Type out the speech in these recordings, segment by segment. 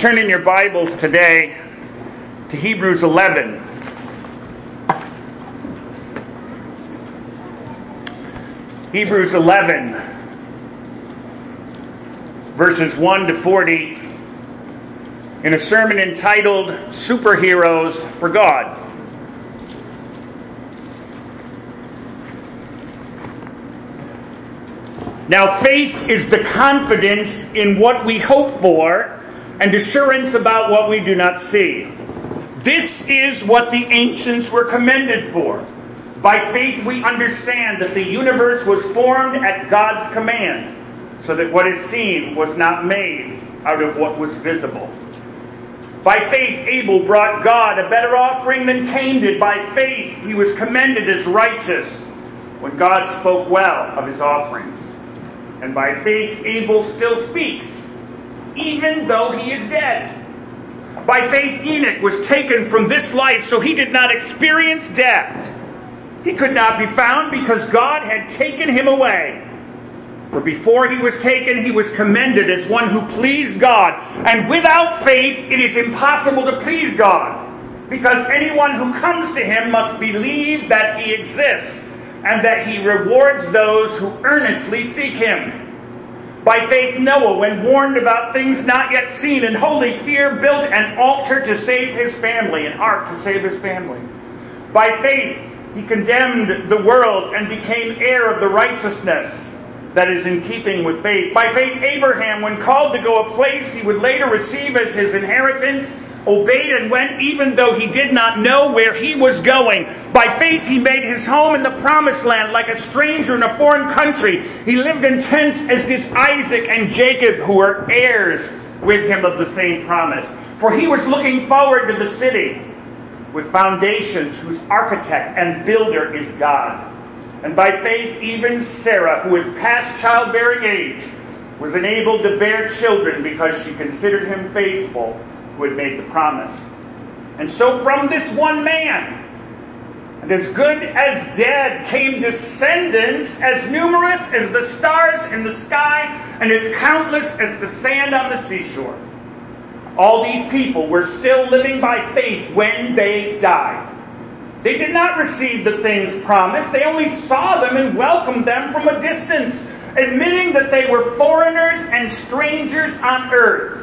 turn in your Bibles today to Hebrews 11. Hebrews 11, verses 1 to 40, in a sermon entitled Superheroes for God. Now, faith is the confidence in what we hope for and assurance about what we do not see. This is what the ancients were commended for. By faith we understand that the universe was formed at God's command, so that what is seen was not made out of what was visible. By faith Abel brought God a better offering than Cain did. By faith he was commended as righteous when God spoke well of his offerings. And by faith Abel still speaks, even though he is dead. By faith Enoch was taken from this life, so he did not experience death. He could not be found because God had taken him away. For before he was taken, he was commended as one who pleased God. And without faith, it is impossible to please God, because anyone who comes to him must believe that he exists, and that he rewards those who earnestly seek him. By faith Noah, when warned about things not yet seen, in holy fear built an altar to save his family, an ark to save his family. By faith he condemned the world and became heir of the righteousness that is in keeping with faith. By faith Abraham, when called to go a place he would later receive as his inheritance, obeyed and went even though he did not know where he was going. By faith he made his home in the promised land like a stranger in a foreign country. He lived in tents as did Isaac and Jacob, who were heirs with him of the same promise. For he was looking forward to the city with foundations, whose architect and builder is God. And by faith even Sarah, who was past childbearing age, was enabled to bear children because she considered him faithful who had made the promise. And so from this one man, and as good as dead, came descendants as numerous as the stars in the sky and as countless as the sand on the seashore. All these people were still living by faith when they died. They did not receive the things promised. They only saw them and welcomed them from a distance, admitting that they were foreigners and strangers on earth.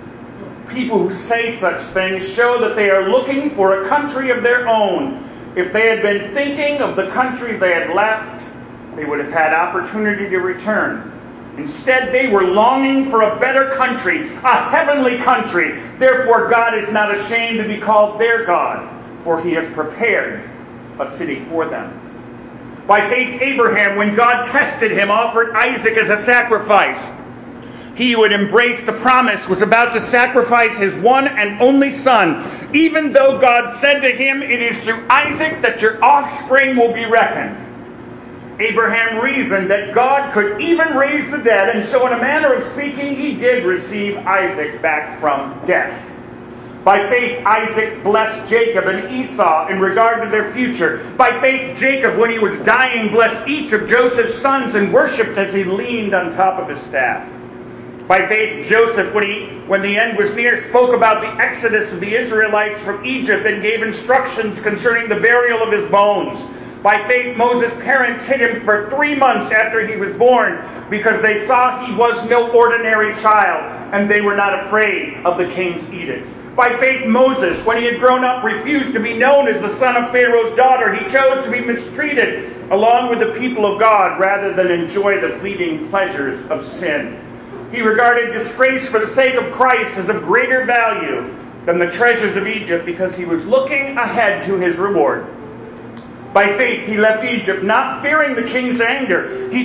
People who say such things show that they are looking for a country of their own. If they had been thinking of the country they had left, they would have had opportunity to return. Instead, they were longing for a better country, a heavenly country. Therefore, God is not ashamed to be called their God, for he has prepared a city for them. By faith, Abraham, when God tested him, offered Isaac as a sacrifice. He who had embraced the promise was about to sacrifice his one and only son, even though God said to him, "It is through Isaac that your offspring will be reckoned." Abraham reasoned that God could even raise the dead, and so in a manner of speaking, he did receive Isaac back from death. By faith, Isaac blessed Jacob and Esau in regard to their future. By faith, Jacob, when he was dying, blessed each of Joseph's sons and worshipped as he leaned on top of his staff. By faith, Joseph, when the end was near, spoke about the exodus of the Israelites from Egypt and gave instructions concerning the burial of his bones. By faith, Moses' parents hid him for 3 months after he was born, because they saw he was no ordinary child, and they were not afraid of the king's edict. By faith, Moses, when he had grown up, refused to be known as the son of Pharaoh's daughter. He chose to be mistreated along with the people of God rather than enjoy the fleeting pleasures of sin. He regarded disgrace for the sake of Christ as of greater value than the treasures of Egypt, because he was looking ahead to his reward. By faith he left Egypt, not fearing the king's anger. He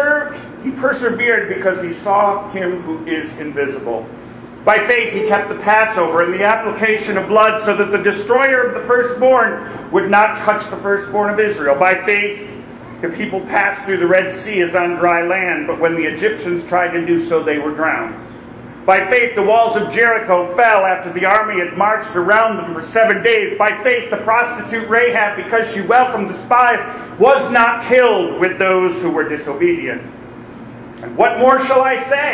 persevered because he saw him who is invisible. By faith he kept the Passover and the application of blood, so that the destroyer of the firstborn would not touch the firstborn of Israel. By faith the people passed through the Red Sea as on dry land, but when the Egyptians tried to do so, they were drowned. By faith the walls of Jericho fell after the army had marched around them for 7 days. By faith the prostitute Rahab, because she welcomed the spies, was not killed with those who were disobedient. And what more shall I say?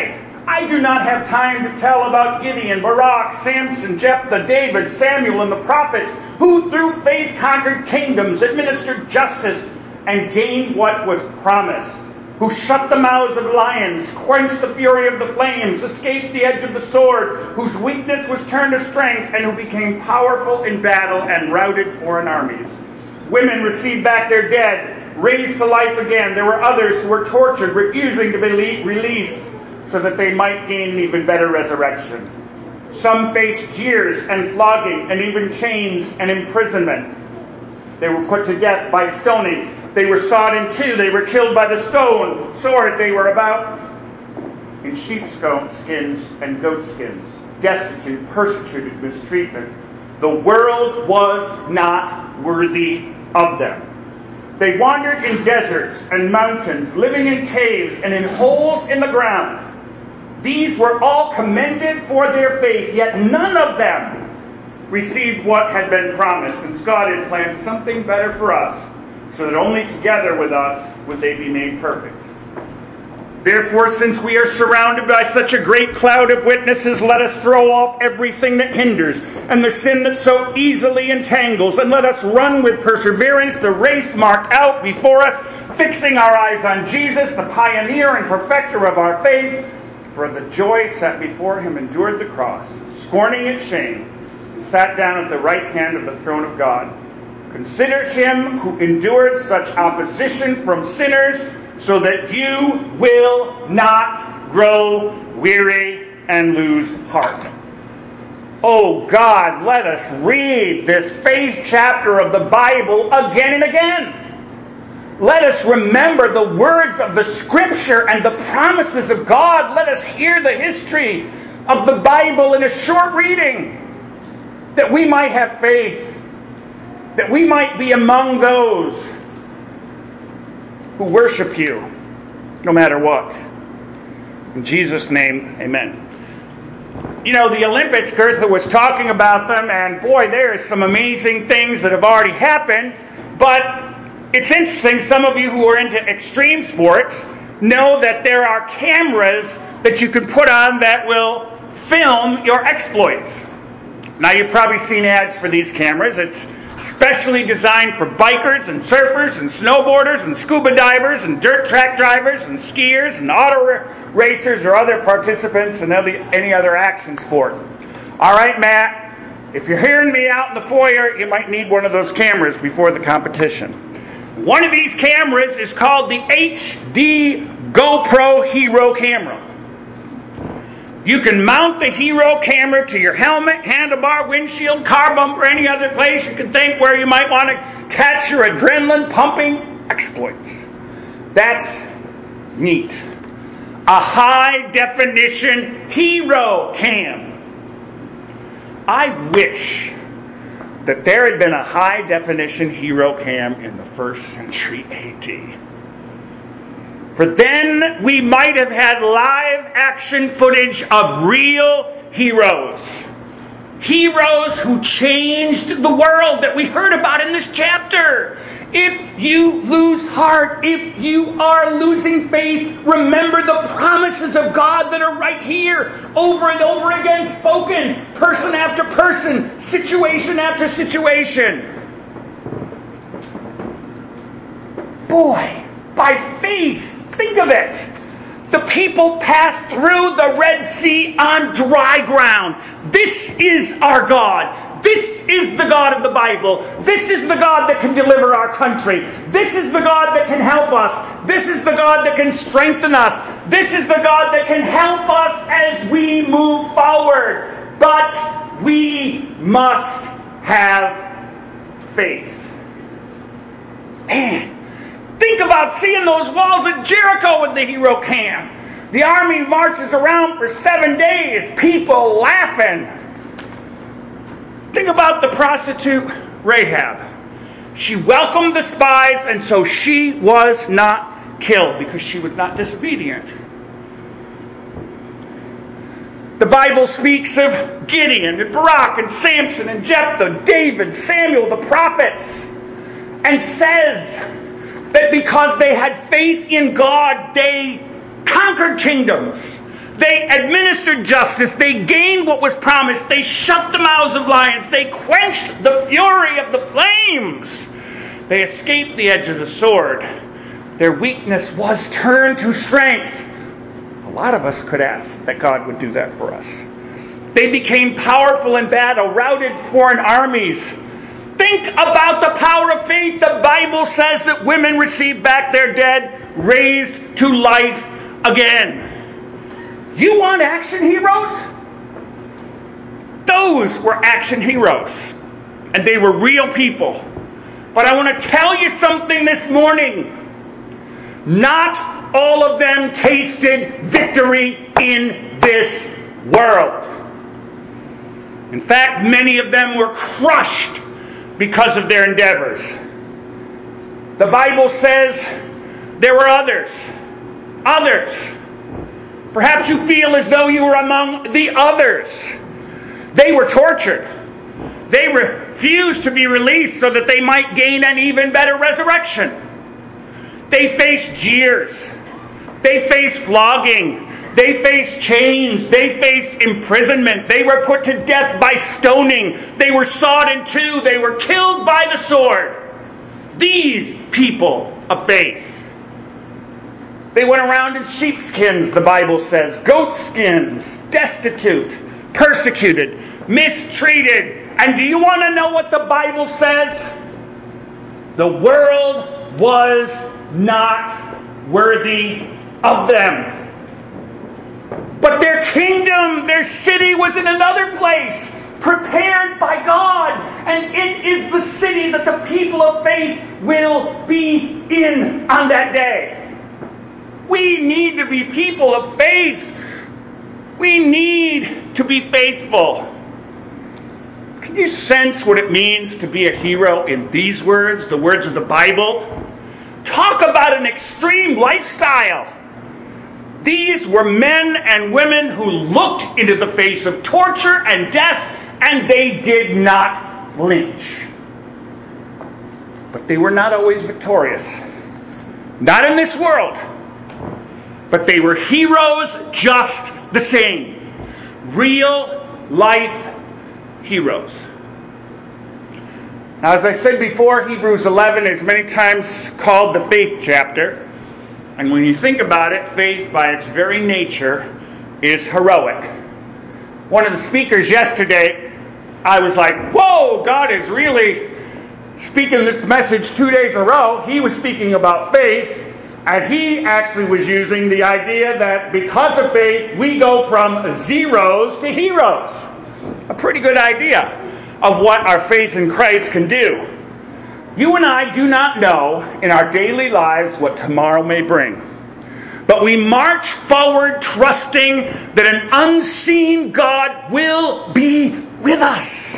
I do not have time to tell about Gideon, Barak, Samson, Jephthah, David, Samuel, and the prophets, who through faith conquered kingdoms, administered justice, and gained what was promised, who shut the mouths of lions, quenched the fury of the flames, escaped the edge of the sword, whose weakness was turned to strength, and who became powerful in battle and routed foreign armies. Women received back their dead, raised to life again. There were others who were tortured, refusing to be released, so that they might gain an even better resurrection. Some faced jeers and flogging, and even chains and imprisonment. They were put to death by stoning. They were sawed in two. They were killed by the sword. They were about in sheepskins and goatskins, destitute, persecuted, mistreated. The world was not worthy of them. They wandered in deserts and mountains, living in caves and in holes in the ground. These were all commended for their faith, yet none of them received what had been promised, since God had planned something better for us, so that only together with us would they be made perfect. Therefore, since we are surrounded by such a great cloud of witnesses, let us throw off everything that hinders and the sin that so easily entangles, and let us run with perseverance the race marked out before us, fixing our eyes on Jesus, the pioneer and perfecter of our faith, for the joy set before him endured the cross, scorning its shame, and sat down at the right hand of the throne of God. Consider him who endured such opposition from sinners, so that you will not grow weary and lose heart. Oh God, let us read this faith chapter of the Bible again and again. Let us remember the words of the Scripture and the promises of God. Let us hear the history of the Bible in a short reading, that we might have faith, that we might be among those who worship you, no matter what. In Jesus' name, amen. You know, the Olympics, Gertha was talking about them, and boy, there is some amazing things that have already happened, but it's interesting, some of you who are into extreme sports know that there are cameras that you can put on that will film your exploits. Now, you've probably seen ads for these cameras. It's specially designed for bikers and surfers and snowboarders and scuba divers and dirt track drivers and skiers and auto racers or other participants in any other action sport. All right, Matt, if you're hearing me out in the foyer, you might need one of those cameras before the competition. One of these cameras is called the HD GoPro Hero camera. You can mount the Hero camera to your helmet, handlebar, windshield, car bumper, any other place you can think where you might want to catch your adrenaline-pumping exploits. That's neat. A high-definition Hero cam. I wish that there had been a high-definition Hero cam in the 1st century A.D. For then we might have had live action footage of real heroes. Heroes who changed the world that we heard about in this chapter. If you lose heart, if you are losing faith, remember the promises of God that are right here, over and over again spoken, person after person, situation after situation. Boy, by faith, think of it. The people passed through the Red Sea on dry ground. This is our God. This is the God of the Bible. This is the God that can deliver our country. This is the God that can help us. This is the God that can strengthen us. This is the God that can help us as we move forward. But we must have faith. Man, think about seeing those walls at Jericho with the Hero cam. The army marches around for 7 days, people laughing. Think about the prostitute Rahab. She welcomed the spies, and so she was not killed because she was not disobedient. The Bible speaks of Gideon and Barak and Samson and Jephthah, David, Samuel, the prophets, and says that because they had faith in God, they conquered kingdoms. They administered justice. They gained what was promised. They shut the mouths of lions. They quenched the fury of the flames. They escaped the edge of the sword. Their weakness was turned to strength. A lot of us could ask that God would do that for us. They became powerful in battle, routed foreign armies. Think about the power of faith. The Bible says that women received back their dead, raised to life again. You want action heroes? Those were action heroes. And they were real people. But I want to tell you something this morning. Not all of them tasted victory in this world. In fact, many of them were crushed because of their endeavors. The Bible says there were others. Others. Perhaps you feel as though you were among the others. They were tortured. They refused to be released so that they might gain an even better resurrection. They faced jeers. They faced flogging. They faced chains. They faced imprisonment. They were put to death by stoning. They were sawed in two. They were killed by the sword. These people of faith. They went around in sheepskins, the Bible says, goat skins, destitute, persecuted, mistreated. And do you want to know what the Bible says? The world was not worthy of them. But their kingdom, their city was in another place, prepared by God. And it is the city that the people of faith will be in on that day. We need to be people of faith. We need to be faithful. Can you sense what it means to be a hero in these words, the words of the Bible? Talk about an extreme lifestyle. These were men and women who looked into the face of torture and death, and they did not flinch. But they were not always victorious. Not in this world. But they were heroes just the same. Real life heroes. Now, as I said before, Hebrews 11 is many times called the faith chapter. And when you think about it, faith by its very nature is heroic. One of the speakers yesterday, I was like, whoa, God is really speaking this message 2 days in a row. He was speaking about faith. And he actually was using the idea that because of faith, we go from zeros to heroes. A pretty good idea of what our faith in Christ can do. You and I do not know in our daily lives what tomorrow may bring. But we march forward trusting that an unseen God will be with us.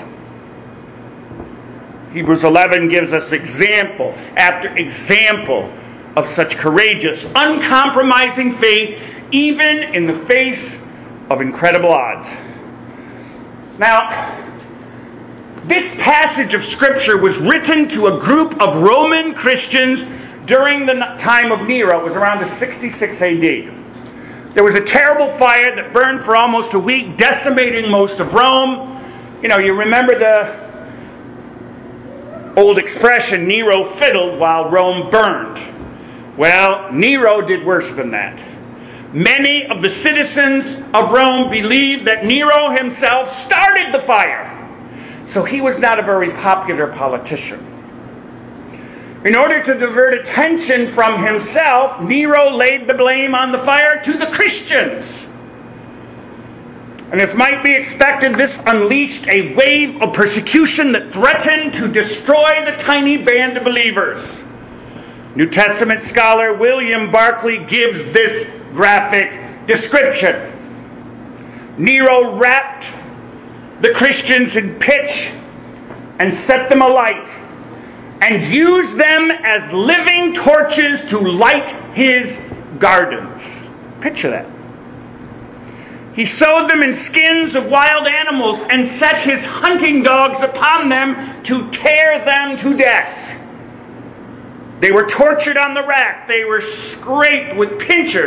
Hebrews 11 gives us example after example of such courageous, uncompromising faith, even in the face of incredible odds. Now, this passage of Scripture was written to a group of Roman Christians during the time of Nero. It was around 66 AD. There was a terrible fire that burned for almost a week, decimating most of Rome. You know, you remember the old expression, Nero fiddled while Rome burned. Well, Nero did worse than that. Many of the citizens of Rome believed that Nero himself started the fire. So he was not a very popular politician. In order to divert attention from himself, Nero laid the blame on the fire to the Christians. And as might be expected, this unleashed a wave of persecution that threatened to destroy the tiny band of believers. New Testament scholar William Barclay gives this graphic description. Nero wrapped the Christians in pitch and set them alight and used them as living torches to light his gardens. Picture that. He sewed them in skins of wild animals and set his hunting dogs upon them to tear them to death. They were tortured on the rack. They were scraped with pincers,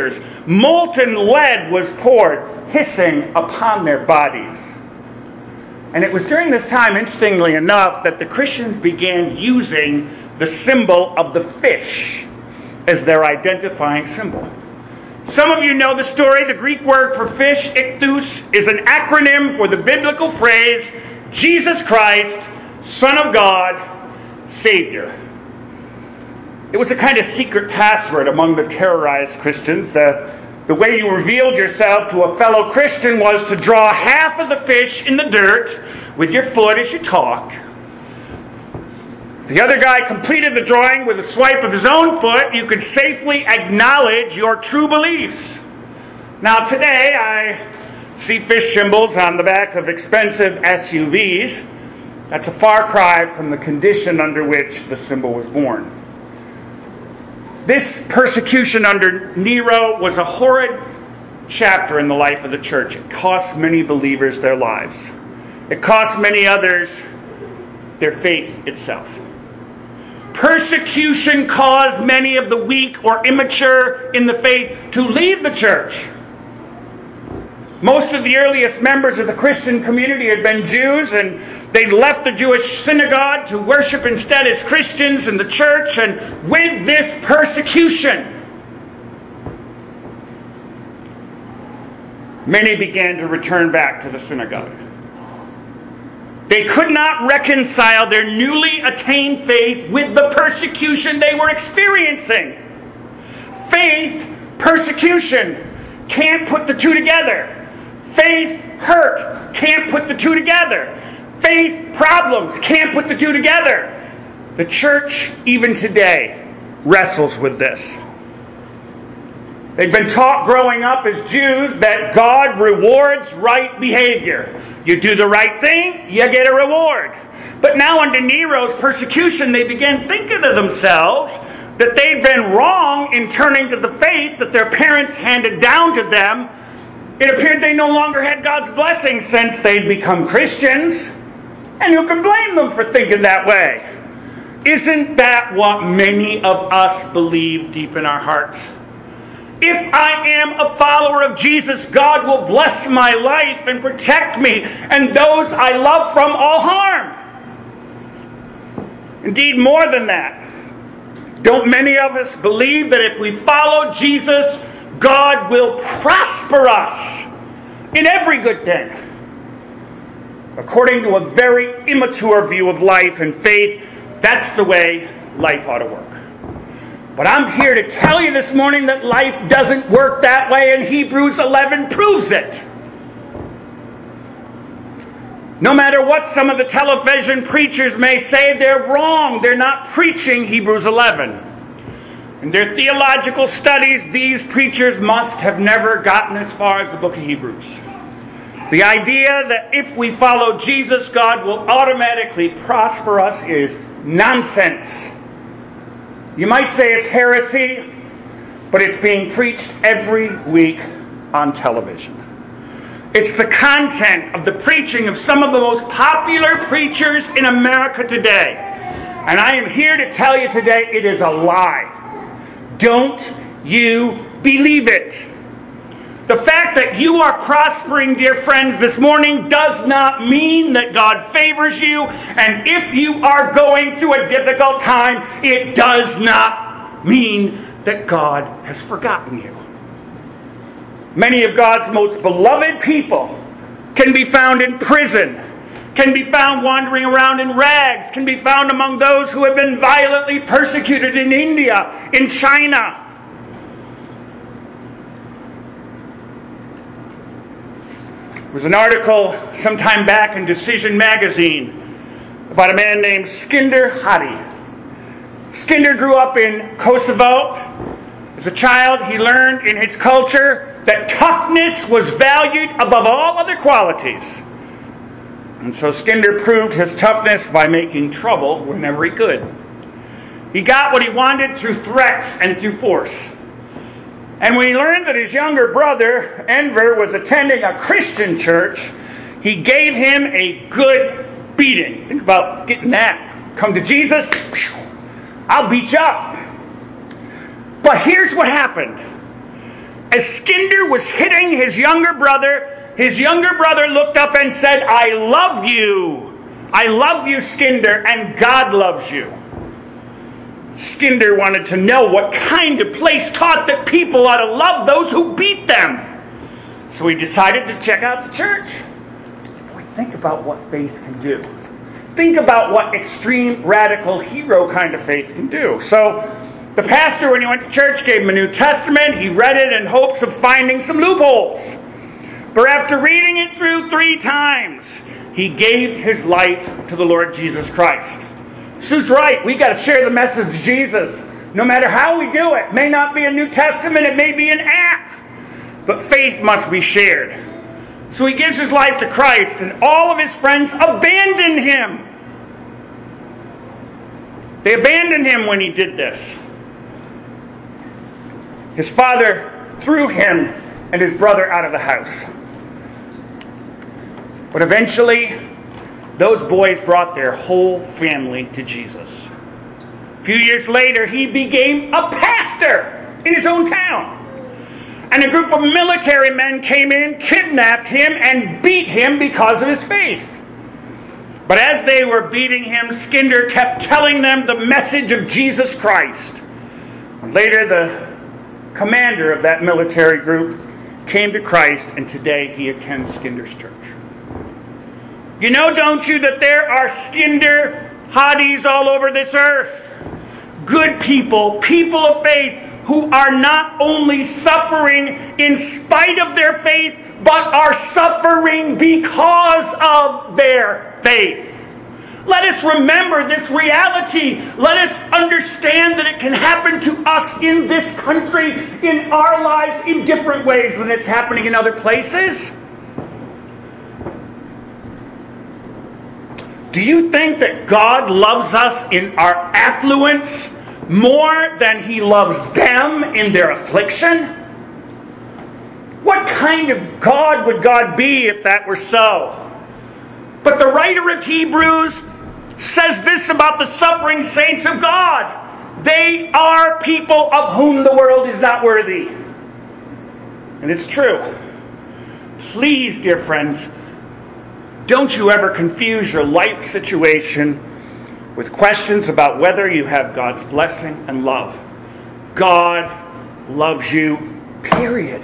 molten lead was poured, hissing upon their bodies. And it was during this time, interestingly enough, that the Christians began using the symbol of the fish as their identifying symbol. Some of you know the story. The Greek word for fish, ichthus, is an acronym for the biblical phrase, Jesus Christ, Son of God, Savior. It was a kind of secret password among the terrorized Christians. The way you revealed yourself to a fellow Christian was to draw half of the fish in the dirt with your foot as you talked. If the other guy completed the drawing with a swipe of his own foot, you could safely acknowledge your true beliefs. Now today, I see fish symbols on the back of expensive SUVs. That's a far cry from the condition under which the symbol was born. This persecution under Nero was a horrid chapter in the life of the church. It cost many believers their lives. It cost many others their faith itself. Persecution caused many of the weak or immature in the faith to leave the church. Most of the earliest members of the Christian community had been Jews, and they left the Jewish synagogue to worship instead as Christians in the church. And with this persecution, many began to return back to the synagogue. They could not reconcile their newly attained faith with the persecution they were experiencing. Faith, persecution, can't put the two together. Faith, hurt, can't put the two together. Faith, problems, can't put the two together. The church, even today, wrestles with this. They've been taught growing up as Jews that God rewards right behavior. You do the right thing, you get a reward. But now under Nero's persecution, they began thinking to themselves that they'd been wrong in turning to the faith that their parents handed down to them. It appeared they no longer had God's blessing since they'd become Christians. And who can blame them for thinking that way? Isn't that what many of us believe deep in our hearts? If I am a follower of Jesus, God will bless my life and protect me and those I love from all harm. Indeed, more than that. Don't many of us believe that if we follow Jesus, God will prosper us in every good thing? According to a very immature view of life and faith, that's the way life ought to work. But I'm here to tell you this morning that life doesn't work that way, and Hebrews 11 proves it. No matter what some of the television preachers may say, they're wrong. They're not preaching Hebrews 11. In their theological studies, these preachers must have never gotten as far as the book of Hebrews. The idea that if we follow Jesus, God will automatically prosper us is nonsense. You might say it's heresy, but it's being preached every week on television. It's the content of the preaching of some of the most popular preachers in America today. And I am here to tell you today it is a lie. Don't you believe it? The fact that you are prospering, dear friends, this morning does not mean that God favors you. And if you are going through a difficult time, it does not mean that God has forgotten you. Many of God's most beloved people can be found in prison, can be found wandering around in rags, can be found among those who have been violently persecuted in India, in China. There was an article sometime back in Decision magazine about a man named Skinder Hadi. Skinder grew up in Kosovo. As a child, he learned in his culture that toughness was valued above all other qualities. And so Skinder proved his toughness by making trouble whenever he could. He got what he wanted through threats and through force. And when he learned that his younger brother, Enver, was attending a Christian church, he gave him a good beating. Think about getting that. Come to Jesus, I'll beat you up. But here's what happened. As Skinder was hitting his younger brother looked up and said, "I love you. I love you, Skinder, and God loves you." Skinder wanted to know what kind of place taught that people ought to love those who beat them. So he decided to check out the church. Boy, think about what faith can do. Think about what extreme, radical, hero kind of faith can do. So the pastor, when he went to church, gave him a New Testament. He read it in hopes of finding some loopholes. But after reading it through 3 times, he gave his life to the Lord Jesus Christ. Sue's right. We got to share the message of Jesus. No matter how we do it. It may not be a New Testament. It may be an app. But faith must be shared. So he gives his life to Christ, and all of his friends abandon him. They abandoned him when he did this. His father threw him and his brother out of the house. But eventually, those boys brought their whole family to Jesus. A few years later, he became a pastor in his own town. And a group of military men came in, kidnapped him, and beat him because of his faith. But as they were beating him, Skinder kept telling them the message of Jesus Christ. Later, the commander of that military group came to Christ, and today he attends Skinder's church. You know, don't you, that there are Skinder hotties all over this earth? Good people, people of faith, who are not only suffering in spite of their faith, but are suffering because of their faith. Let us remember this reality. Let us understand that it can happen to us in this country, in our lives, in different ways than it's happening in other places. Do you think that God loves us in our affluence more than he loves them in their affliction? What kind of God would God be if that were so? But the writer of Hebrews says this about the suffering saints of God. They are people of whom the world is not worthy. And it's true. Please, dear friends, don't you ever confuse your life situation with questions about whether you have God's blessing and love. God loves you, period.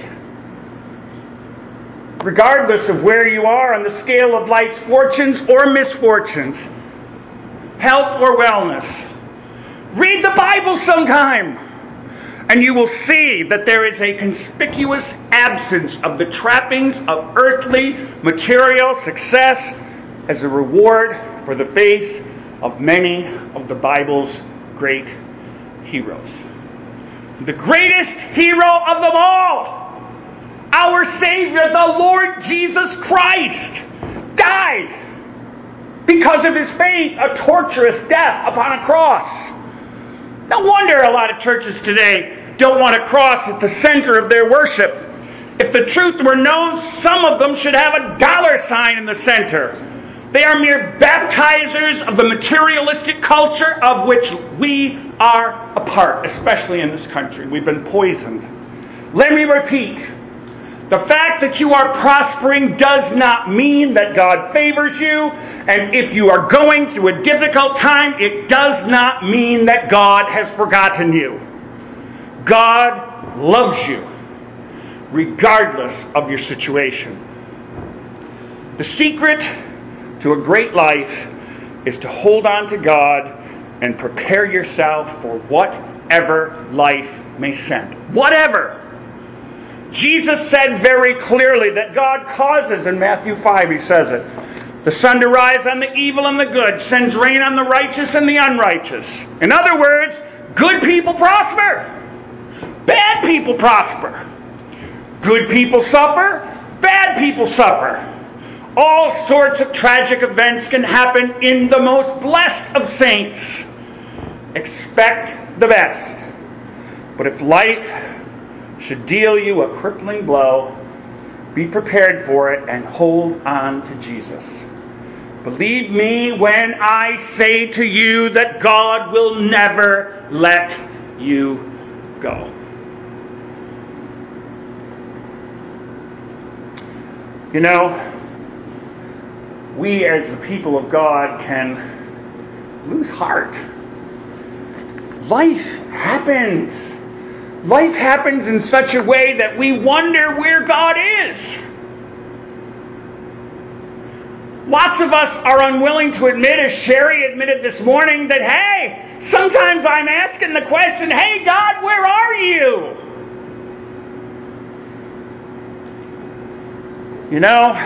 Regardless of where you are on the scale of life's fortunes or misfortunes, health or wellness. Read the Bible sometime, and you will see that there is a conspicuous absence of the trappings of earthly, material success as a reward for the faith of many of the Bible's great heroes. The greatest hero of them all, our Savior, the Lord Jesus Christ, died because of his faith, a torturous death upon a cross. No wonder a lot of churches today don't want a cross at the center of their worship. If the truth were known, some of them should have a $sign in the center. They are mere baptizers of the materialistic culture of which we are a part, especially in this country. We've been poisoned. Let me repeat. The fact that you are prospering does not mean that God favors you. And if you are going through a difficult time, it does not mean that God has forgotten you. God loves you, regardless of your situation. The secret to a great life is to hold on to God and prepare yourself for whatever life may send. Whatever. Jesus said very clearly that God causes, in Matthew 5 he says it, the sun to rise on the evil and the good, sends rain on the righteous and the unrighteous. In other words, good people prosper. Bad people prosper. Good people suffer. Bad people suffer. All sorts of tragic events can happen in the most blessed of saints. Expect the best. But if life should deal you a crippling blow, be prepared for it and hold on to Jesus. Believe me when I say to you that God will never let you go. You know, we as the people of God can lose heart. Life happens. Life happens in such a way that we wonder where God is. Lots of us are unwilling to admit, as Sherry admitted this morning, that, hey, sometimes I'm asking the question, hey, God, where are you? You know,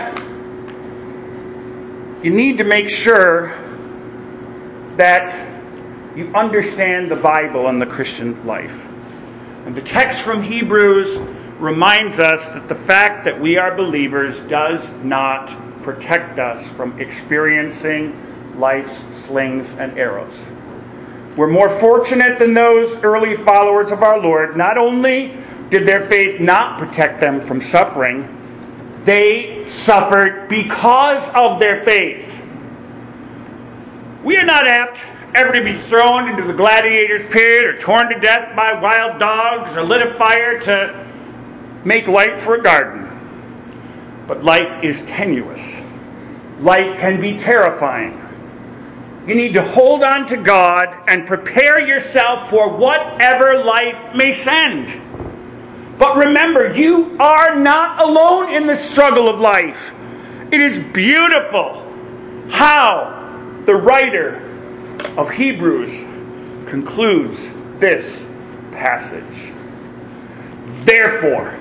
you need to make sure that you understand the Bible and the Christian life. And the text from Hebrews reminds us that the fact that we are believers does not protect us from experiencing life's slings and arrows. We're more fortunate than those early followers of our Lord. Not only did their faith not protect them from suffering, they suffered because of their faith. We are not apt ever to be thrown into the gladiator's pit or torn to death by wild dogs or lit afire to make light for a garden. But life is tenuous. Life can be terrifying. You need to hold on to God and prepare yourself for whatever life may send. But remember, you are not alone in the struggle of life. It is beautiful how the writer of Hebrews concludes this passage. Therefore,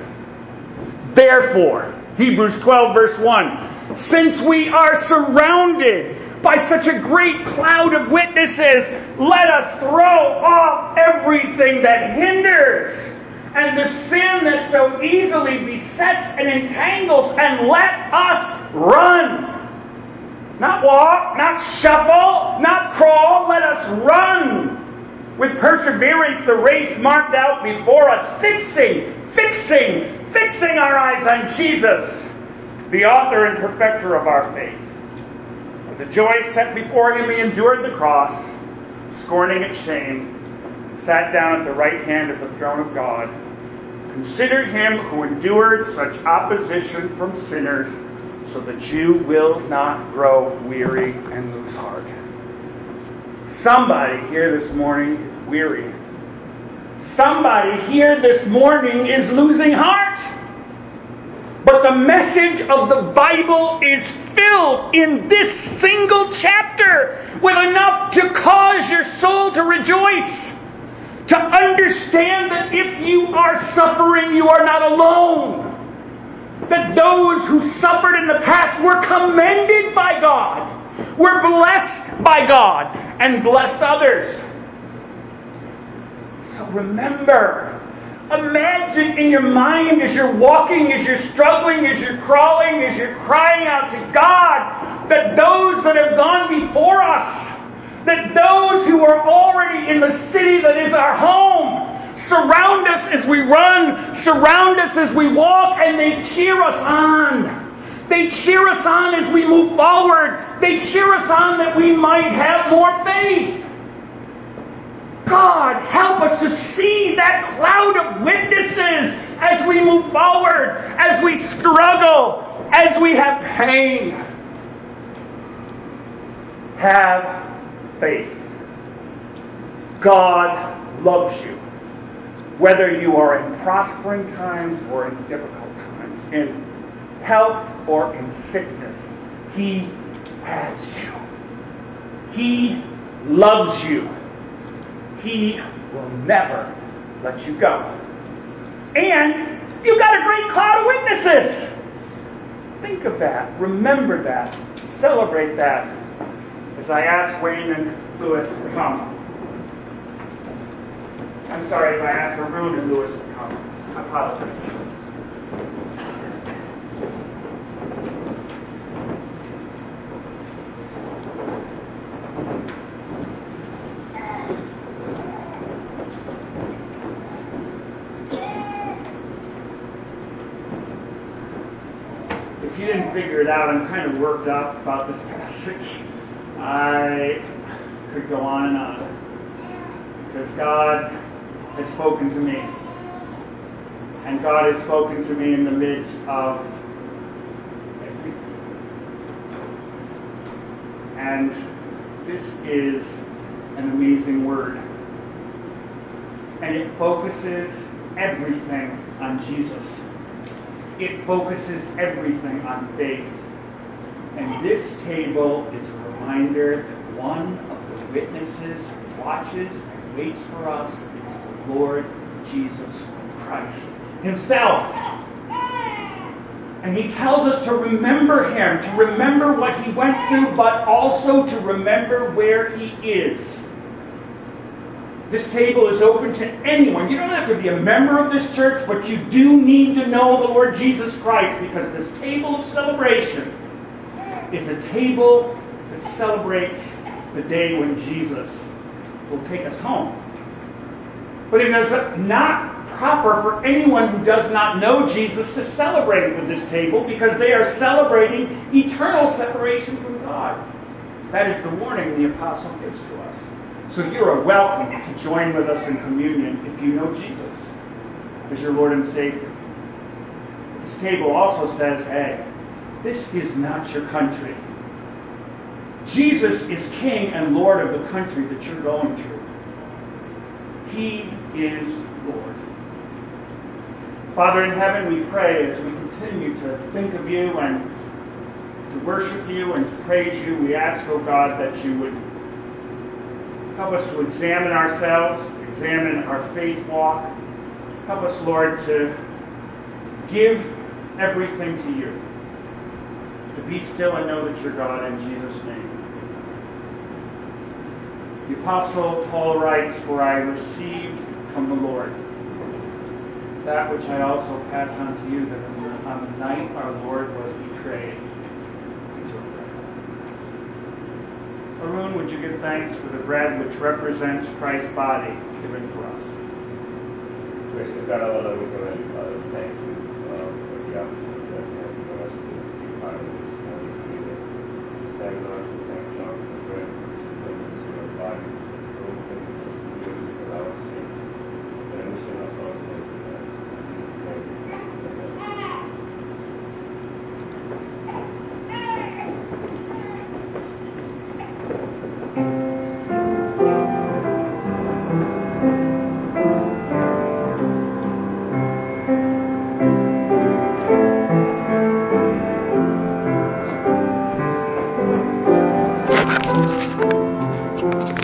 Hebrews 12 verse 1, since we are surrounded by such a great cloud of witnesses, let us throw off everything that hinders and the sin that so easily besets and entangles, and let us run. Not walk, not shuffle, not crawl. Let us run with perseverance the race marked out before us, fixing our eyes on Jesus, the author and perfecter of our faith. For the joy set before him, he endured the cross, scorning its shame, and sat down at the right hand of the throne of God. Consider him who endured such opposition from sinners, so that you will not grow weary and lose heart. Somebody here this morning is weary. Somebody here this morning is losing heart. But the message of the Bible is filled in this single chapter with enough to cause your soul to rejoice. To understand that if you are suffering, you are not alone. That those who suffered in the past were commended by God, were blessed by God, and blessed others. So remember, imagine in your mind as you're walking, as you're struggling, as you're crawling, as you're crying out to God, that those that have gone before us, that those who are already in the city that is our home, surround us as we run, surround us as we walk, and they cheer us on. They cheer us on as we move forward. They cheer us on that we might have more faith. God, help us to see that cloud of witnesses as we move forward, as we struggle, as we have pain. Have faith. God loves you. Whether you are in prospering times or in difficult times, in health or in sickness, He has you. He loves you. He will never let you go. And you've got a great cloud of witnesses. Think of that. Remember that. Celebrate that. As I ask Wayne and Lewis to come. I'm sorry, as I ask Arun and Lewis to come. I apologize. If you didn't figure it out, I'm kind of worked up about this passage. I could go on and on. Because God has spoken to me. And God has spoken to me in the midst of a And this is an amazing word. And it focuses everything on Jesus. It focuses everything on faith. And this table is a reminder that one of the witnesses who watches and waits for us is the Lord Jesus Christ himself. And he tells us to remember him, to remember what he went through, but also to remember where he is. This table is open to anyone. You don't have to be a member of this church, but you do need to know the Lord Jesus Christ, because this table of celebration is a table that celebrates the day when Jesus will take us home. But it is not proper for anyone who does not know Jesus to celebrate with this table, because they are celebrating eternal separation from God. That is the warning the apostle gives to us. So you are welcome to join with us in communion if you know Jesus as your Lord and Savior. This table also says, hey, this is not your country. Jesus is King and Lord of the country that you're going to. He is Lord. Father in heaven, we pray as we continue to think of you and to worship you and to praise you, we ask, oh God, that you would help us to examine ourselves, examine our faith walk. Help us, Lord, to give everything to you. To be still and know that you're God, in Jesus' name. The Apostle Paul writes, "For I received from the Lord that which I also pass on to you, that on the night our Lord was betrayed, he took bread." Arun, would you give thanks for the bread which represents Christ's body given for us? Questo cara la thank you for the